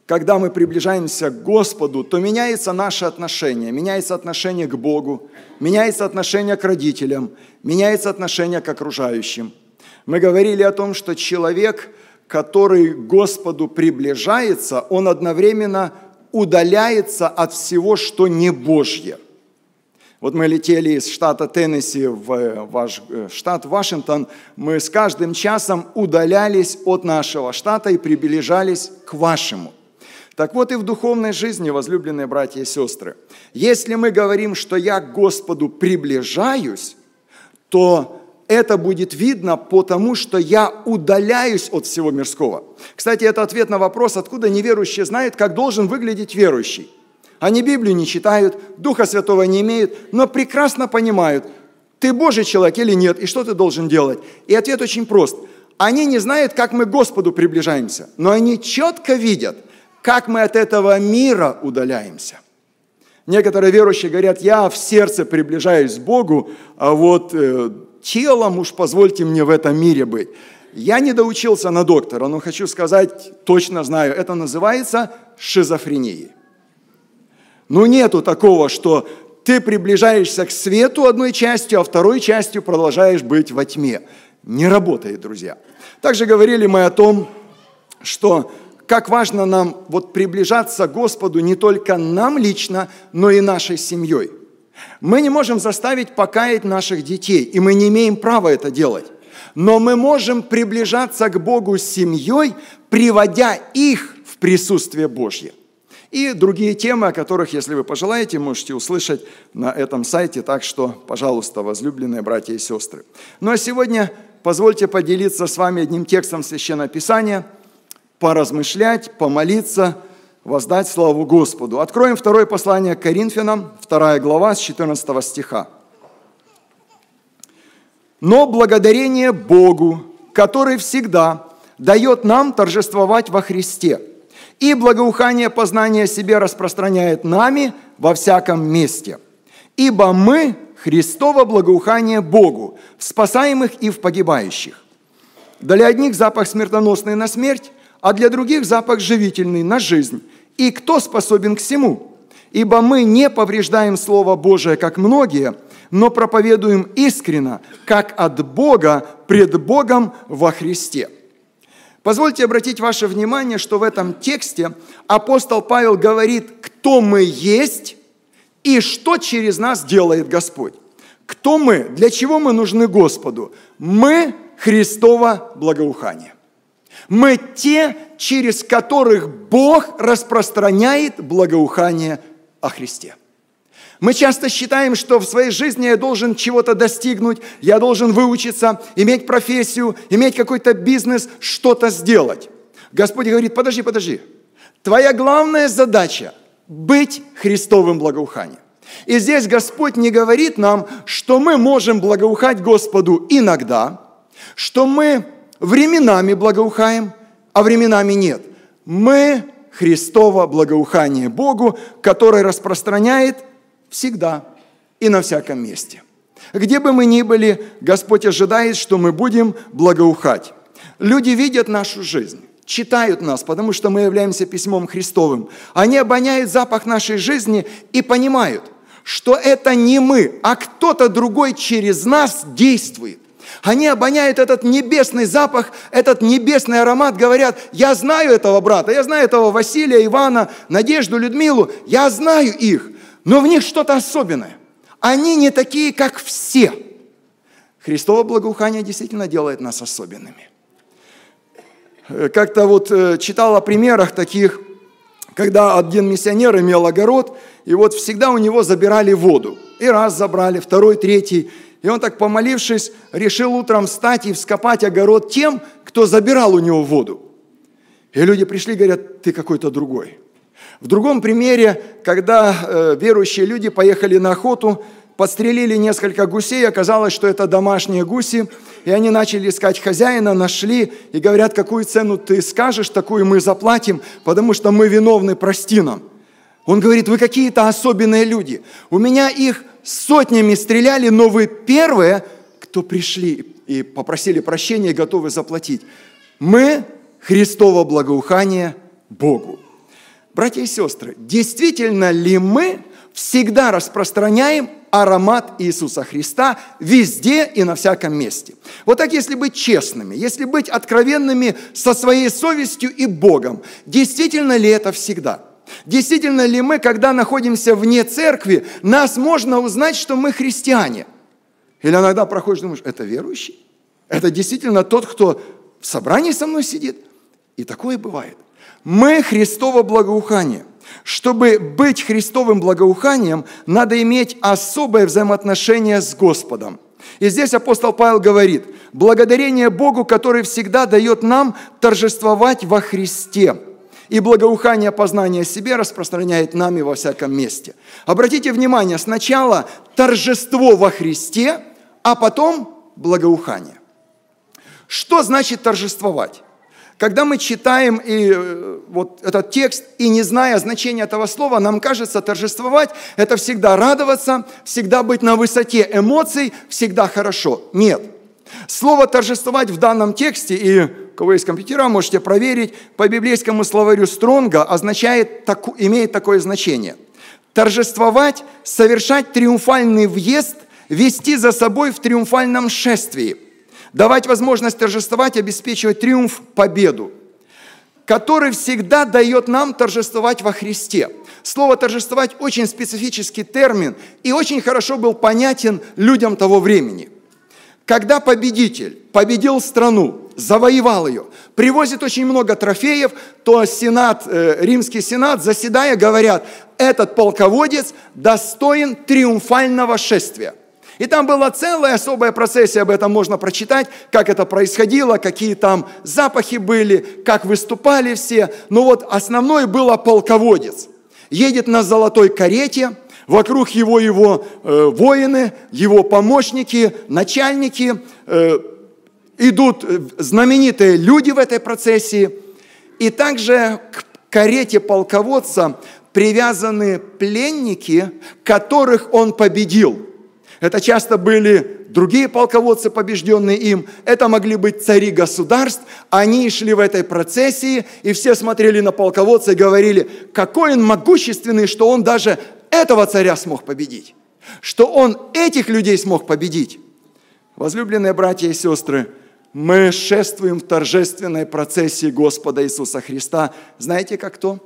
когда мы приближаемся к Господу, то меняется наше отношение к Богу, меняется отношение к родителям, меняется отношение к окружающим. Мы говорили о том, что человек, который к Господу приближается, он одновременно удаляется от всего, что не Божье. Вот мы летели из штата Теннесси в ваш штат Вашингтон, мы с каждым часом удалялись от нашего штата и приближались к вашему. Так вот и в духовной жизни, возлюбленные братья и сестры, если мы говорим, что я к Господу приближаюсь, то это будет видно потому, что я удаляюсь от всего мирского. Кстати, это ответ на вопрос, откуда неверующие знают, как должен выглядеть верующий. Они Библию не читают, Духа Святого не имеют, но прекрасно понимают, ты Божий человек или нет, и что ты должен делать. И ответ очень прост. Они не знают, как мы к Господу приближаемся, но они четко видят, как мы от этого мира удаляемся. Некоторые верующие говорят, я в сердце приближаюсь к Богу, а вот телом уж позвольте мне в этом мире быть. Я не доучился на доктора, но хочу сказать, точно знаю, это называется шизофренией. Нету такого, что ты приближаешься к свету одной частью, а второй частью продолжаешь быть во тьме. Не работает, друзья. Также говорили мы о том, что как важно нам приближаться к Господу не только нам лично, но и нашей семьей. Мы не можем заставить покаять наших детей, и мы не имеем права это делать. Но мы можем приближаться к Богу с семьей, приводя их в присутствие Божье. И другие темы, о которых, если вы пожелаете, можете услышать на этом сайте. Так что, пожалуйста, возлюбленные братья и сестры. Ну а сегодня позвольте поделиться с вами одним текстом Священного Писания, поразмышлять, помолиться, воздать славу Господу. Откроем второе послание к Коринфянам, 2 глава, с 14 стиха. «Но благодарение Богу, который всегда дает нам торжествовать во Христе, и благоухание познания о себе распространяет нами во всяком месте. Ибо мы Христово благоухание Богу, в спасаемых и в погибающих. Для одних запах смертоносный на смерть, а для других запах живительный на жизнь. И кто способен к всему? Ибо мы не повреждаем Слово Божие, как многие, но проповедуем искренно, как от Бога, пред Богом во Христе». Позвольте обратить ваше внимание, что в этом тексте апостол Павел говорит, кто мы есть и что через нас делает Господь. Кто мы? Для чего мы нужны Господу? Мы Христово благоухание. Мы те, через которых Бог распространяет благоухание о Христе. Мы часто считаем, что в своей жизни я должен чего-то достигнуть, я должен выучиться, иметь профессию, иметь какой-то бизнес, что-то сделать. Господь говорит, подожди. Твоя главная задача – быть Христовым благоуханием. И здесь Господь не говорит нам, что мы можем благоухать Господу иногда, что мы временами благоухаем, а временами нет. Мы Христово благоухание Богу, которое распространяет всегда и на всяком месте. Где бы мы ни были, Господь ожидает, что мы будем благоухать. Люди видят нашу жизнь, читают нас, потому что мы являемся письмом Христовым. Они обоняют запах нашей жизни и понимают, что это не мы, а кто-то другой через нас действует. Они обоняют этот небесный запах, этот небесный аромат, говорят, я знаю этого брата, я знаю этого Василия, Ивана, Надежду, Людмилу, я знаю их. Но в них что-то особенное. Они не такие, как все. Христово благоухание действительно делает нас особенными. Как-то читал о примерах таких, когда один миссионер имел огород, и всегда у него забирали воду. И раз забрали, второй, третий. И он так, помолившись, решил утром встать и вскопать огород тем, кто забирал у него воду. И люди пришли и говорят, ты какой-то другой. В другом примере, когда верующие люди поехали на охоту, подстрелили несколько гусей, оказалось, что это домашние гуси, и они начали искать хозяина, нашли, и говорят, какую цену ты скажешь, такую мы заплатим, потому что мы виновны, прости нам. Он говорит, вы какие-то особенные люди. У меня их сотнями стреляли, но вы первые, кто пришли и попросили прощения и готовы заплатить. Мы Христово благоухание Богу. Братья и сестры, действительно ли мы всегда распространяем аромат Иисуса Христа везде и на всяком месте? Вот так, если быть честными, если быть откровенными со своей совестью и Богом, действительно ли это всегда? Действительно ли мы, когда находимся вне церкви, нас можно узнать, что мы христиане? Или иногда проходишь, думаешь, это верующий? Это действительно тот, кто в собрании со мной сидит? И такое бывает. Мы Христово благоухание. Чтобы быть Христовым благоуханием, надо иметь особое взаимоотношение с Господом. И здесь апостол Павел говорит: благодарение Богу, который всегда дает нам торжествовать во Христе. И благоухание познания себе распространяет нами во всяком месте. Обратите внимание, сначала торжество во Христе, а потом благоухание. Что значит торжествовать? Когда мы читаем вот этот текст и не зная значения этого слова, нам кажется, торжествовать – это всегда радоваться, всегда быть на высоте эмоций, всегда хорошо. Нет. Слово «торжествовать» в данном тексте, и у кого есть компьютера, можете проверить, по библейскому словарю Стронга имеет такое значение. Торжествовать – совершать триумфальный въезд, вести за собой в триумфальном шествии. Давать возможность торжествовать, обеспечивать триумф, победу, который всегда дает нам торжествовать во Христе. Слово «торжествовать» очень специфический термин и очень хорошо был понятен людям того времени. Когда победитель победил страну, завоевал ее, привозит очень много трофеев, то Римский Сенат, заседая, говорят, этот полководец достоин триумфального шествия. И там была целая особая процессия, об этом можно прочитать, как это происходило, какие там запахи были, как выступали все. Но вот основной был полководец. Едет на золотой карете, вокруг его воины, его помощники, начальники, идут знаменитые люди в этой процессии. И также к карете полководца привязаны пленники, которых он победил. Это часто были другие полководцы, побежденные им. Это могли быть цари государств. Они шли в этой процессии, и все смотрели на полководца и говорили, какой он могущественный, что он даже этого царя смог победить. Что он этих людей смог победить. Возлюбленные братья и сестры, мы шествуем в торжественной процессии Господа Иисуса Христа. Знаете, как кто?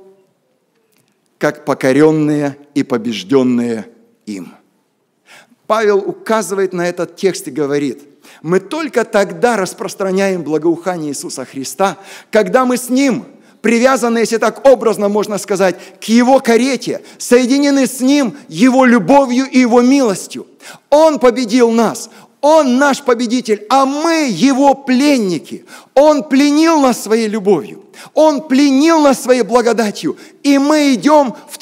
Как покоренные и побежденные им. Павел указывает на этот текст и говорит, мы только тогда распространяем благоухание Иисуса Христа, когда мы с Ним, привязаны, если так образно можно сказать, к Его карете, соединены с Ним Его любовью и Его милостью. Он победил нас, Он наш победитель, а мы Его пленники. Он пленил нас своей любовью, Он пленил нас своей благодатью, и мы идем в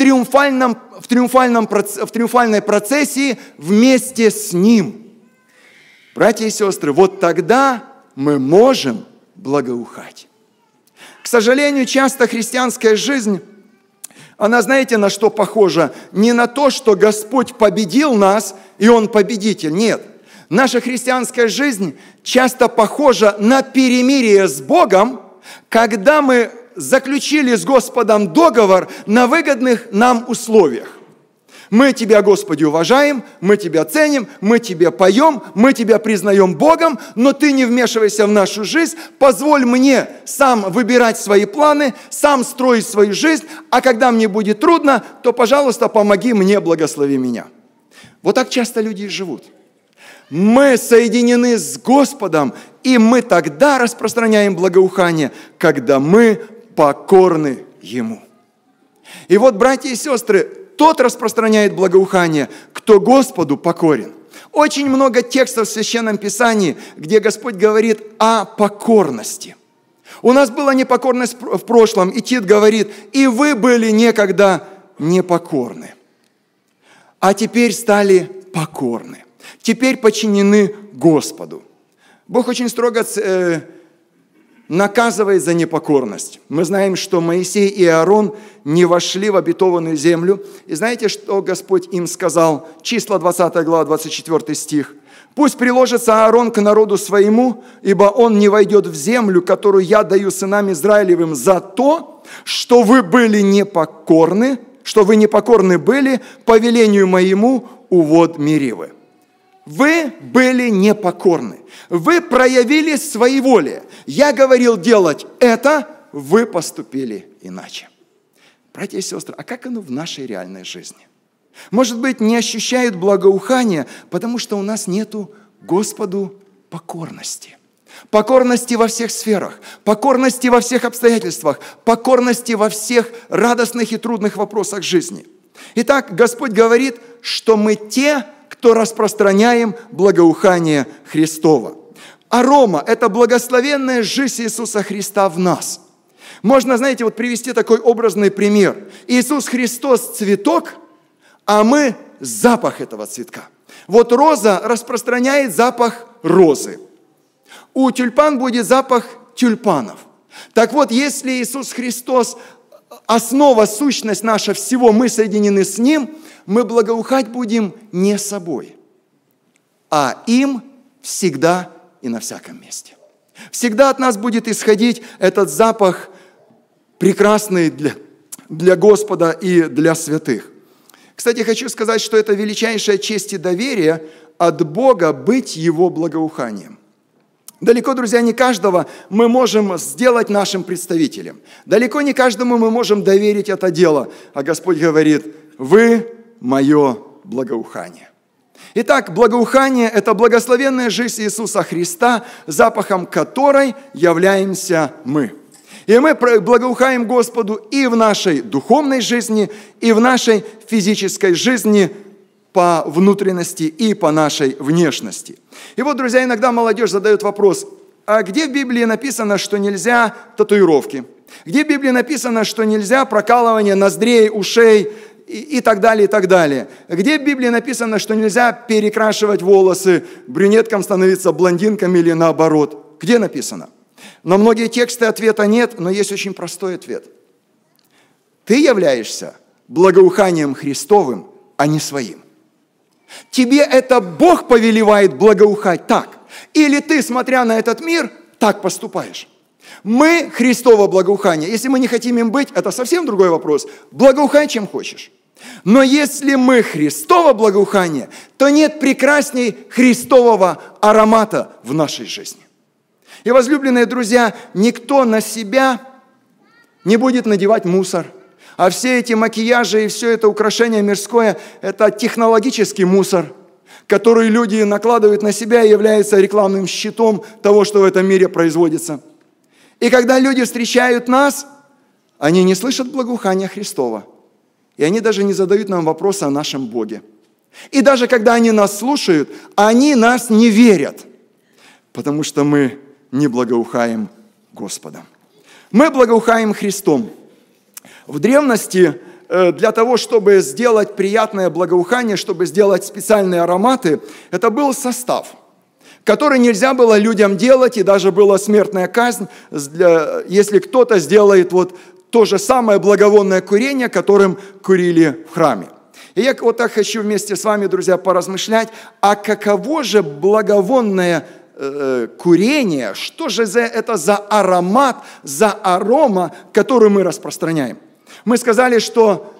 триумфальной процессии вместе с Ним. Братья и сестры, вот тогда мы можем благоухать. К сожалению, часто христианская жизнь, она, знаете, на что похожа? Не на то, что Господь победил нас, и Он победитель. Нет. Наша христианская жизнь часто похожа на перемирие с Богом, когда мы заключили с Господом договор на выгодных нам условиях. Мы Тебя, Господи, уважаем, мы Тебя ценим, мы Тебе поем, мы Тебя признаем Богом, но Ты не вмешивайся в нашу жизнь, позволь мне сам выбирать свои планы, сам строить свою жизнь, а когда мне будет трудно, то, пожалуйста, помоги мне, благослови меня. Вот так часто люди живут. Мы соединены с Господом, и мы тогда распространяем благоухание, когда мы покорны Ему. И вот, братья и сестры, тот распространяет благоухание, кто Господу покорен. Очень много текстов в Священном Писании, где Господь говорит о покорности. У нас была непокорность в прошлом, и Тит говорит, и вы были некогда непокорны, а теперь стали покорны. Теперь подчинены Господу. Бог очень строго наказывает за непокорность. Мы знаем, что Моисей и Аарон не вошли в обетованную землю. И знаете, что Господь им сказал? Числа 20 глава, 24 стих. Пусть приложится Аарон к народу своему, ибо он не войдет в землю, которую я даю сынам Израилевым за то, что вы были непокорны, что вы непокорны были по велению моему у вод Меривы». Вы были непокорны. Вы проявили своеволие. Я говорил делать это, вы поступили иначе. Братья и сестры, а как оно в нашей реальной жизни? Может быть, не ощущают благоухания, потому что у нас нету Господу покорности. Покорности во всех сферах, покорности во всех обстоятельствах, покорности во всех радостных и трудных вопросах жизни. Итак, Господь говорит, что мы те, кто распространяем благоухание Христово. Арома – это благословенная жизнь Иисуса Христа в нас. Можно, знаете, вот привести такой образный пример. Иисус Христос – цветок, а мы – запах этого цветка. Вот роза распространяет запах розы. У тюльпан будет запах тюльпанов. Так вот, если Иисус Христос – основа, сущность наша всего, мы соединены с Ним, мы благоухать будем не собой, а им всегда и на всяком месте. Всегда от нас будет исходить этот запах, прекрасный для Господа и для святых. Кстати, хочу сказать, что это величайшая честь и доверие от Бога быть Его благоуханием. Далеко, друзья, не каждого мы можем сделать нашим представителем. Далеко не каждому мы можем доверить это дело. А Господь говорит: «Вы мое благоухание». Итак, благоухание – это благословенная жизнь Иисуса Христа, запахом которой являемся мы. И мы благоухаем Господу и в нашей духовной жизни, и в нашей физической жизни по внутренности и по нашей внешности. И вот, друзья, иногда молодежь задает вопрос: а где в Библии написано, что нельзя татуировки? Где в Библии написано, что нельзя прокалывание ноздрей, ушей и так далее, и так далее? Где в Библии написано, что нельзя перекрашивать волосы, брюнеткам становиться блондинками или наоборот? Где написано? На многие тексты ответа нет, но есть очень простой ответ. Ты являешься благоуханием Христовым, а не своим. Тебе это Бог повелевает благоухать так. Или ты, смотря на этот мир, так поступаешь. Мы Христово благоухание. Если мы не хотим им быть, это совсем другой вопрос. Благоухай, чем хочешь. Но если мы Христово благоухание, то нет прекрасней Христового аромата в нашей жизни. И, возлюбленные друзья, никто на себя не будет надевать мусор. А все эти макияжи и все это украшение мирское – это технологический мусор, который люди накладывают на себя и является рекламным щитом того, что в этом мире производится. И когда люди встречают нас, они не слышат благоухания Христова. И они даже не задают нам вопроса о нашем Боге. И даже когда они нас слушают, они нас не верят, потому что мы не благоухаем Господом. Мы благоухаем Христом. В древности для того, чтобы сделать приятное благоухание, чтобы сделать специальные ароматы, это был состав, который нельзя было людям делать, и даже была смертная казнь, если кто-то сделает вот то же самое благовонное курение, которым курили в храме. И я вот так хочу вместе с вами, друзья, поразмышлять, а каково же благовонное курение, что же это за аромат, за арома, который мы распространяем? Мы сказали, что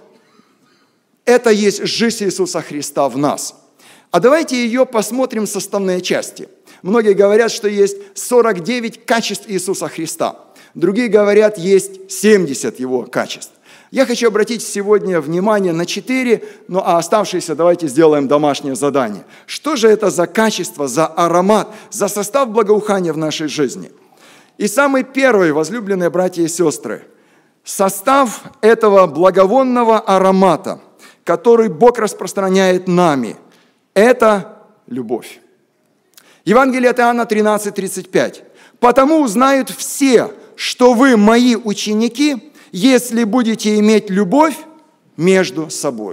это есть жизнь Иисуса Христа в нас. А давайте ее посмотрим в составные части. Многие говорят, что есть 49 качеств Иисуса Христа. Другие говорят, есть 70 Его качеств. Я хочу обратить сегодня внимание на 4, ну а оставшиеся давайте сделаем домашнее задание. Что же это за качество, за аромат, за состав благоухания в нашей жизни? И самый первый, возлюбленные братья и сестры, состав этого благовонного аромата, который Бог распространяет нами, это любовь. Евангелие от Иоанна 13:35. «Потому узнают все, что вы мои ученики, если будете иметь любовь между собою».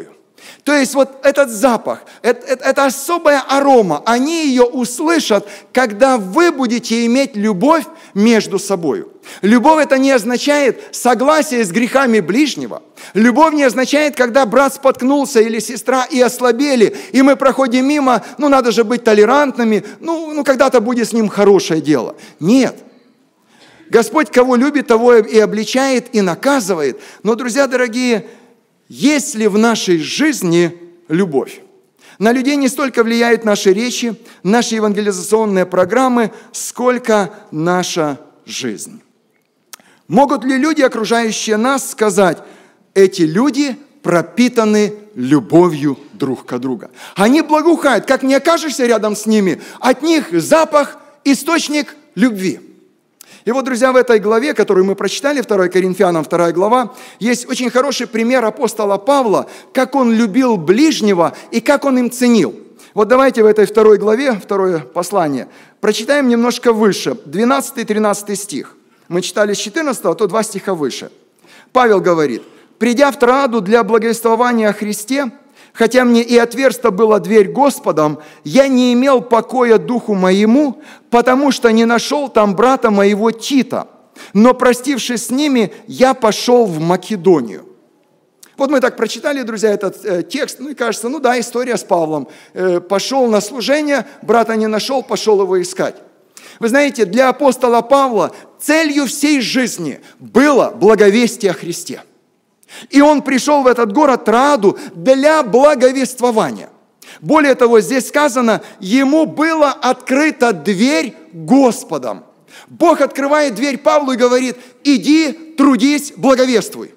То есть вот этот запах, это особая арома, они ее услышат, когда вы будете иметь любовь между собой. Любовь это не означает согласие с грехами ближнего. Любовь не означает, когда брат споткнулся или сестра и ослабели, и мы проходим мимо, надо же быть толерантными, когда-то будет с ним хорошее дело. Нет. Господь кого любит, того и обличает, и наказывает. Но, друзья дорогие, есть ли в нашей жизни любовь? На людей не столько влияют наши речи, наши евангелизационные программы, сколько наша жизнь. Могут ли люди, окружающие нас, сказать, эти люди пропитаны любовью друг к другу? Они благоухают, как не окажешься рядом с ними, от них запах, источник любви. И вот, друзья, в этой главе, которую мы прочитали, 2 Коринфянам, 2 глава, есть очень хороший пример апостола Павла, как он любил ближнего и как он им ценил. Вот давайте в этой 2 главе, 2 послание, прочитаем немножко выше, 12-13 стих. Мы читали с 14, то 2 стиха выше. Павел говорит, «Придя в Троаду для благовествования о Христе, хотя мне и отверста была дверь Господом, я не имел покоя духу моему, потому что не нашел там брата моего Тита. Но, простившись с ними, я пошел в Македонию». Вот мы так прочитали, друзья, этот текст, и кажется, история с Павлом. Пошел на служение, брата не нашел, пошел его искать. Вы знаете, для апостола Павла целью всей жизни было благовестие о Христе. И он пришел в этот город Троаду для благовествования. Более того, здесь сказано, ему была открыта дверь Господом. Бог открывает дверь Павлу и говорит, иди, трудись, благовествуй.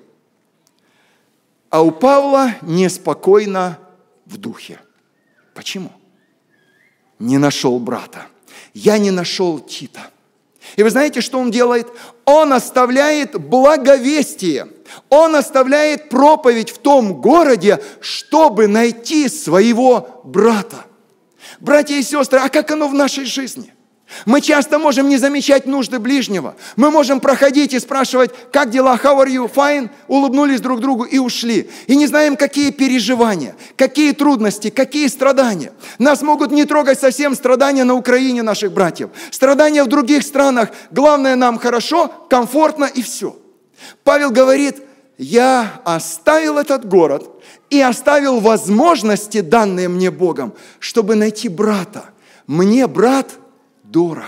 А у Павла неспокойно в духе. Почему? Не нашел брата. Я не нашел Тита. И вы знаете, что он делает? Он оставляет благовестие. Он оставляет проповедь в том городе, чтобы найти своего брата. Братья и сестры, а как оно в нашей жизни? Мы часто можем не замечать нужды ближнего. Мы можем проходить и спрашивать, как дела, how are you, fine, улыбнулись друг другу и ушли. И не знаем, какие переживания, какие трудности, какие страдания. Нас могут не трогать совсем страдания на Украине наших братьев. Страдания в других странах. Главное, нам хорошо, комфортно и все. Павел говорит, я оставил этот город и оставил возможности, данные мне Богом, чтобы найти брата. Мне брат дорог.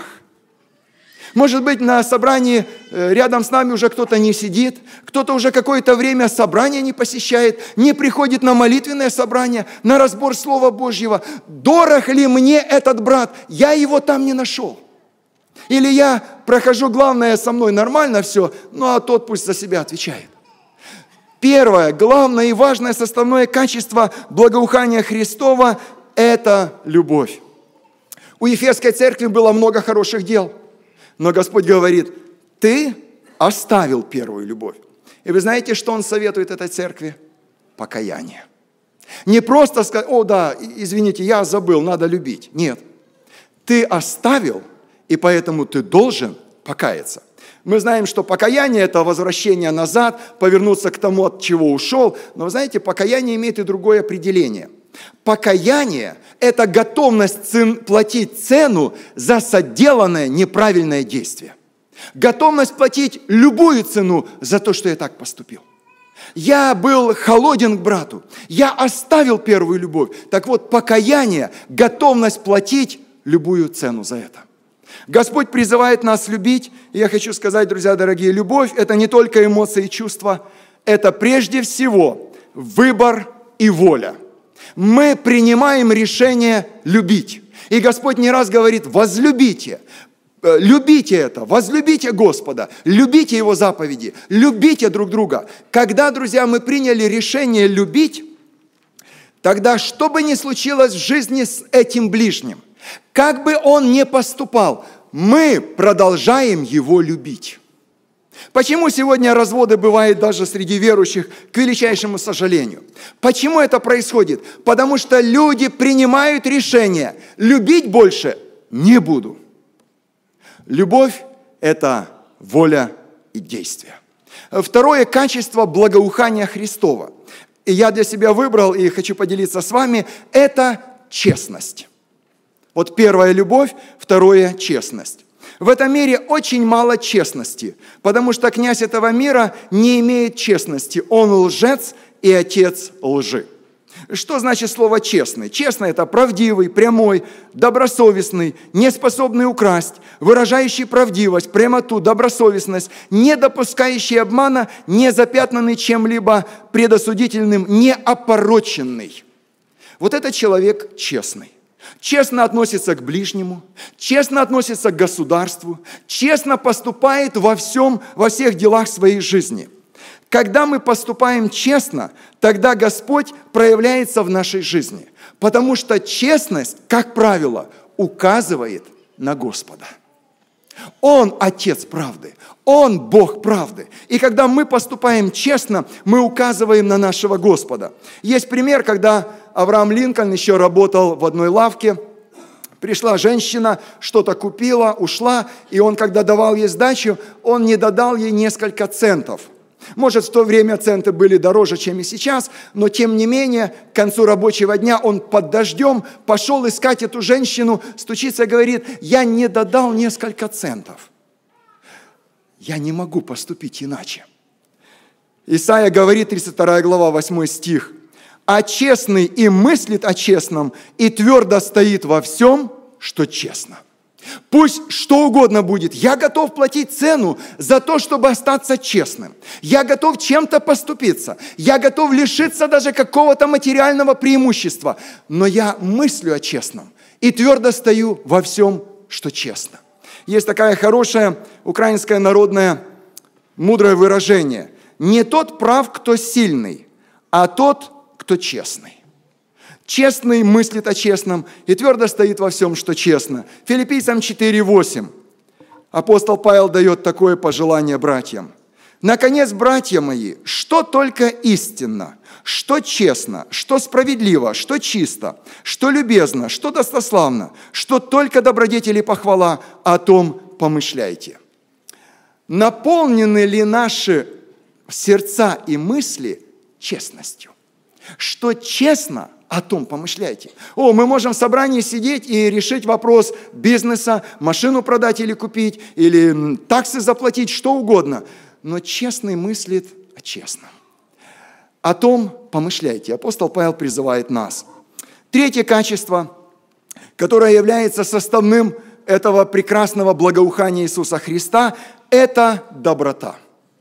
Может быть, на собрании рядом с нами уже кто-то не сидит, кто-то уже какое-то время собрание не посещает, не приходит на молитвенное собрание, на разбор Слова Божьего. Дорог ли мне этот брат? Я его там не нашел. Или я прохожу, главное, со мной нормально все, а тот пусть за себя отвечает. Первое, главное и важное составное качество благоухания Христова – это любовь. У Ефесской церкви было много хороших дел, но Господь говорит, ты оставил первую любовь. И вы знаете, что Он советует этой церкви? Покаяние. Не просто сказать, извините, я забыл, надо любить. Нет, ты оставил, и поэтому ты должен покаяться. Мы знаем, что покаяние – это возвращение назад, повернуться к тому, от чего ушел. Но вы знаете, покаяние имеет и другое определение. Покаяние – это готовность платить цену за соделанное неправильное действие. Готовность платить любую цену за то, что я так поступил. Я был холоден к брату, я оставил первую любовь. Так вот, покаяние – готовность платить любую цену за это. Господь призывает нас любить. И я хочу сказать, друзья дорогие, любовь – это не только эмоции и чувства, это прежде всего выбор и воля. Мы принимаем решение любить. И Господь не раз говорит, возлюбите. Любите это, возлюбите Господа, любите Его заповеди, любите друг друга. Когда, друзья, мы приняли решение любить, тогда, что бы ни случилось в жизни с этим ближним, как бы он ни поступал, мы продолжаем его любить. Почему сегодня разводы бывают даже среди верующих, к величайшему сожалению? Почему это происходит? Потому что люди принимают решение, любить больше не буду. Любовь – это воля и действие. Второе качество благоухания Христова – и я для себя выбрал, и хочу поделиться с вами, это честность. Вот первая любовь, второе – честность. В этом мире очень мало честности, потому что князь этого мира не имеет честности. Он лжец и отец лжи. Что значит слово «честный»? Честный – это правдивый, прямой, добросовестный, неспособный украсть, выражающий правдивость, прямоту, добросовестность, не допускающий обмана, не запятнанный чем-либо предосудительным, не опороченный. Вот этот человек честный. Честно относится к ближнему, честно относится к государству, честно поступает во всех делах своей жизни. Когда мы поступаем честно, тогда Господь проявляется в нашей жизни, потому что честность, как правило, указывает на Господа. Он Отец правды, Он Бог правды. И когда мы поступаем честно, мы указываем на нашего Господа. Есть пример, когда Авраам Линкольн еще работал в одной лавке, пришла женщина, что-то купила, ушла, и он, когда давал ей сдачу, он не додал ей несколько центов. Может, в то время центы были дороже, чем и сейчас, но тем не менее, к концу рабочего дня он под дождем пошел искать эту женщину, стучится и говорит: я не додал несколько центов. Я не могу поступить иначе. Исайя говорит, 32 глава, 8 стих: «А честный и мыслит о честном, и твердо стоит во всем, что честно». Пусть что угодно будет, я готов платить цену за то, чтобы остаться честным. Я готов чем-то поступиться. Я готов лишиться даже какого-то материального преимущества. Но я мыслю о честном и твердо стою во всем, что честно. Есть такое хорошее украинское народное мудрое выражение: не тот прав, кто сильный, а тот, кто честный. Честный мыслит о честном и твердо стоит во всем, что честно. Филиппийцам 4:8 апостол Павел дает такое пожелание братьям. «Наконец, братья мои, что только истинно, что честно, что справедливо, что чисто, что любезно, что достославно, что только добродетели и похвала, о том помышляйте». Наполнены ли наши сердца и мысли честностью? Что честно, о том помышляйте. Мы можем в собрании сидеть и решить вопрос бизнеса, машину продать или купить, или таксы заплатить, что угодно. Но честный мыслит о честном. О том помышляйте. Апостол Павел призывает нас. Третье качество, которое является составным этого прекрасного благоухания Иисуса Христа, это доброта.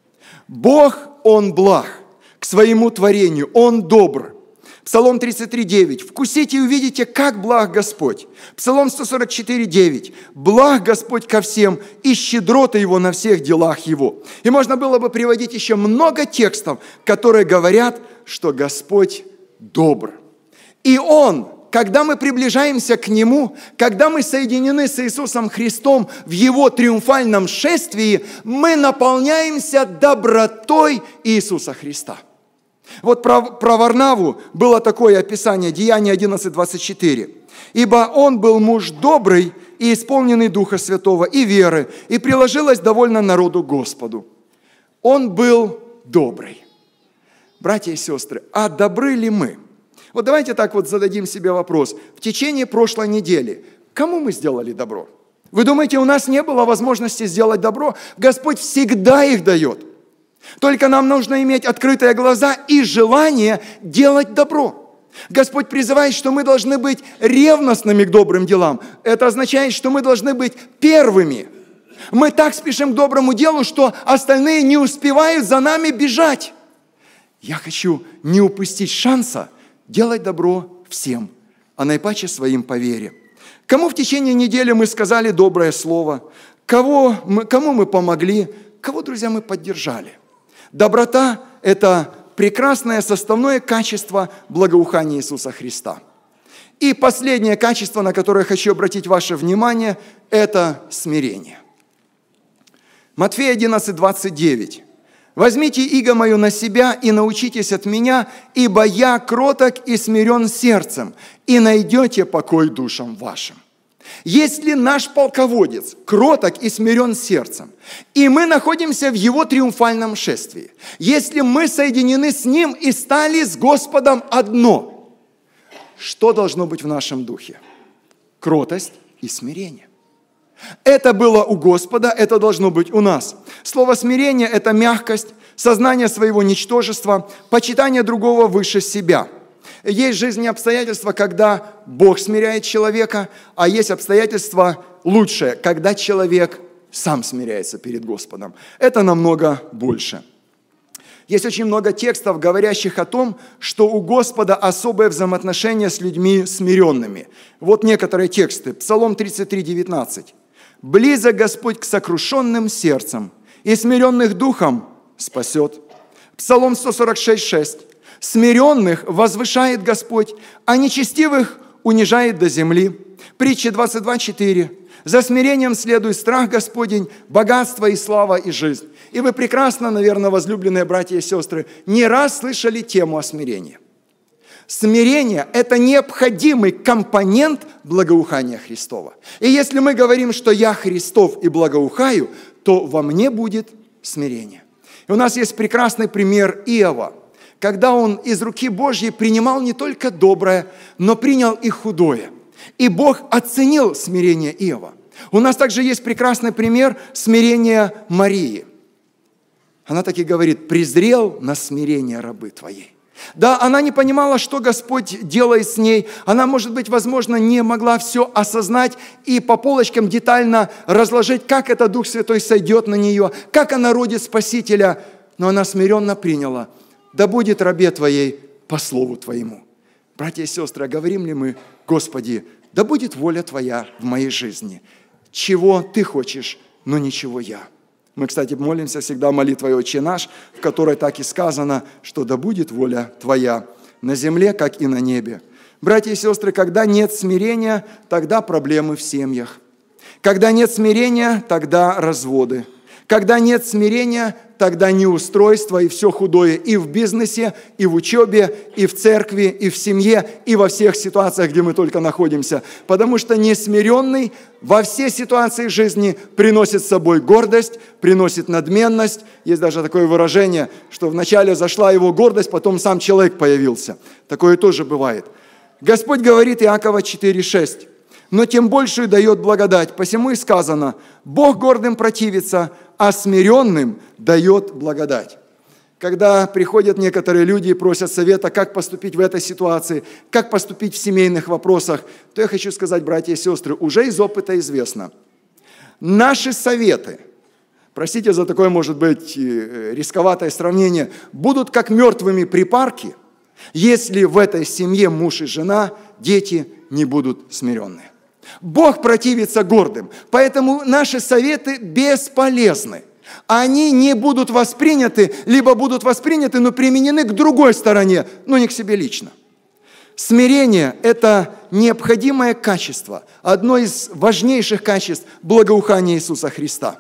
Бог, Он благ к своему творению, Он добр. Псалом 33:9. «Вкусите и увидите, как благ Господь». Псалом 144:9. «Благ Господь ко всем, и щедрота Его на всех делах Его». И можно было бы приводить еще много текстов, которые говорят, что Господь добр. И Он, когда мы приближаемся к Нему, когда мы соединены с Иисусом Христом в Его триумфальном шествии, мы наполняемся добротой Иисуса Христа. Вот про Варнаву было такое описание, Деяния 11:24. «Ибо он был муж добрый и исполненный Духа Святого и веры, и приложилось довольно народу Господу». Он был добрый. Братья и сестры, а добры ли мы? Вот давайте так вот зададим себе вопрос. В течение прошлой недели кому мы сделали добро? Вы думаете, у нас не было возможности сделать добро? Господь всегда их дает. Только нам нужно иметь открытые глаза и желание делать добро. Господь призывает, что мы должны быть ревностными к добрым делам. Это означает, что мы должны быть первыми. Мы так спешим к доброму делу, что остальные не успевают за нами бежать. Я хочу не упустить шанса делать добро всем, а наипаче своим по вере. Кому в течение недели мы сказали доброе слово? Кому мы помогли? Кого, друзья, мы поддержали? Доброта – это прекрасное составное качество благоухания Иисуса Христа. И последнее качество, на которое я хочу обратить ваше внимание, это смирение. Матфея 11:29. «Возьмите иго мое на себя и научитесь от меня, ибо я кроток и смирен сердцем, и найдете покой душам вашим». Если наш полководец кроток и смирен сердцем, и мы находимся в его триумфальном шествии, если мы соединены с ним и стали с Господом одно, что должно быть в нашем духе? Кротость и смирение. Это было у Господа, это должно быть у нас. Слово «смирение» – это мягкость, сознание своего ничтожества, почитание другого выше себя. Есть жизненные обстоятельства, когда Бог смиряет человека, а есть обстоятельства лучшие, когда человек сам смиряется перед Господом. Это намного больше. Есть очень много текстов, говорящих о том, что у Господа особое взаимоотношение с людьми смиренными. Вот некоторые тексты. Псалом 33, 19. «Близок Господь к сокрушенным сердцем, и смиренных духом спасет». Псалом 146, 6. «Смиренных возвышает Господь, а нечестивых унижает до земли». Притча 22, 4. «За смирением следует страх Господень, богатство и слава и жизнь». И вы прекрасно, наверное, возлюбленные братья и сестры, не раз слышали тему о смирении. Смирение – это необходимый компонент благоухания Христова. И если мы говорим, что я Христов и благоухаю, то во мне будет смирение. И у нас есть прекрасный пример Иова, когда он из руки Божьей принимал не только доброе, но принял и худое. И Бог оценил смирение Иова. У нас также есть прекрасный пример смирения Марии. Она таки говорит: «Презрел на смирение рабы твоей». Да, она не понимала, что Господь делает с ней. Она, может быть, возможно, не могла все осознать и по полочкам детально разложить, как это Дух Святой сойдет на нее, как она родит Спасителя. Но она смиренно приняла: «Да будет рабе твоей по слову твоему». Братья и сестры, а говорим ли мы: «Господи, да будет воля Твоя в моей жизни. Чего Ты хочешь, но ничего я». Мы, кстати, молимся всегда молитвой «Отче наш», в которой так и сказано, что «да будет воля Твоя на земле, как и на небе». Братья и сестры, когда нет смирения, тогда проблемы в семьях. Когда нет смирения, тогда разводы. Когда нет смирения, тогда неустройство и все худое и в бизнесе, и в учебе, и в церкви, и в семье, и во всех ситуациях, где мы только находимся. Потому что несмиренный во все ситуации жизни приносит с собой гордость, приносит надменность. Есть даже такое выражение, что вначале зашла его гордость, потом сам человек появился. Такое тоже бывает. Господь говорит, Иакова 4,6. «Но тем большую дает благодать, посему и сказано: Бог гордым противится, а смиренным дает благодать». Когда приходят некоторые люди и просят совета, как поступить в этой ситуации, как поступить в семейных вопросах, то я хочу сказать, братья и сестры, уже из опыта известно. Наши советы, простите за такое, может быть, рисковатое сравнение, будут как мертвыми припарки, если в этой семье муж и жена, дети не будут смиренные. Бог противится гордым, поэтому наши советы бесполезны. Они не будут восприняты, либо будут восприняты, но применены к другой стороне, но не к себе лично. Смирение – это необходимое качество, одно из важнейших качеств благоухания Иисуса Христа.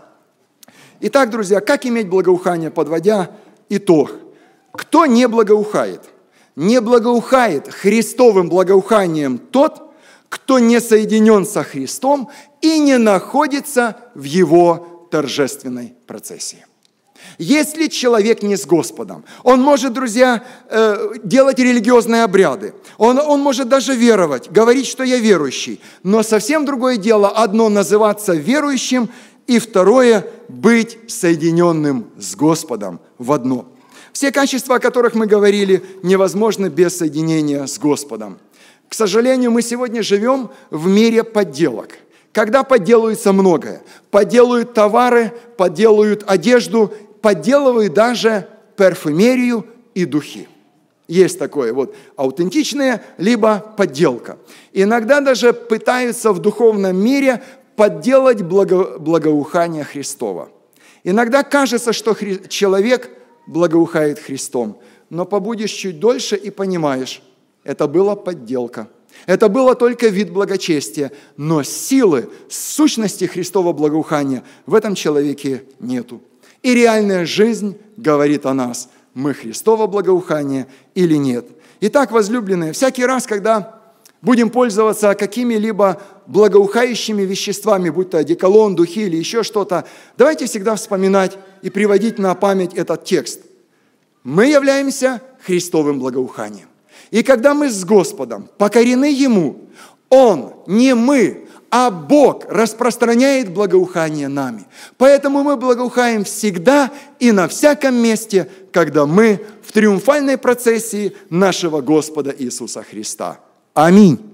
Итак, друзья, как иметь благоухание, подводя итог? Кто не благоухает? Не благоухает Христовым благоуханием тот, кто не соединен со Христом и не находится в Его торжественной процессии. Если человек не с Господом, он может, друзья, делать религиозные обряды, он может даже веровать, говорить, что я верующий, но совсем другое дело, одно называться верующим, и второе быть соединенным с Господом в одно. Все качества, о которых мы говорили, невозможны без соединения с Господом. К сожалению, мы сегодня живем в мире подделок, когда подделывается многое. Подделывают товары, подделывают одежду, подделывают даже парфюмерию и духи. Есть такое вот аутентичное, либо подделка. Иногда даже пытаются в духовном мире подделать благоухание Христова. Иногда кажется, что человек благоухает Христом, но побудешь чуть дольше и понимаешь, это была подделка. Это было только вид благочестия, но силы, сущности Христова благоухания в этом человеке нету. И реальная жизнь говорит о нас, мы Христово благоухание или нет. Итак, возлюбленные, всякий раз, когда будем пользоваться какими-либо благоухающими веществами, будь то одеколон, духи или еще что-то, давайте всегда вспоминать и приводить на память этот текст. Мы являемся Христовым благоуханием. И когда мы с Господом покорены Ему, Он, не мы, а Бог распространяет благоухание нами. Поэтому мы благоухаем всегда и на всяком месте, когда мы в триумфальной процессии нашего Господа Иисуса Христа. Аминь.